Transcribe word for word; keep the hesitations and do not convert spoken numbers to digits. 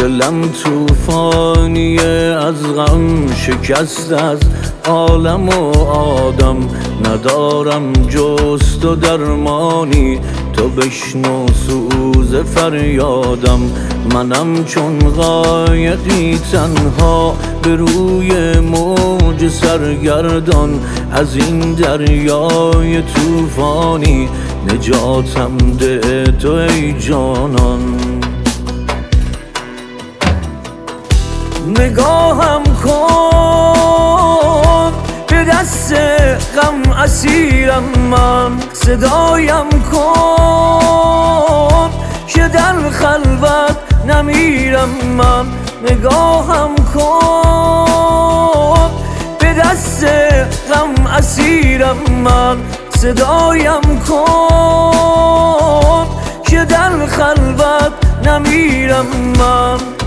دلم توفانیه از غم شکست از عالم و آدم، ندارم جز تو درمانی، تو بشنو سوز فریادم. منم چون قایقی تنها به روی موج سرگردان، از این دریای توفانی نجاتم ده تو ای جانان. نگاهم کن به دست غم اسیرم من، صدایم کن که در خلوت نمیرم من. نگاهم کن به دست غم اسیرم من، صدایم کن که در خلوت نمیرم من.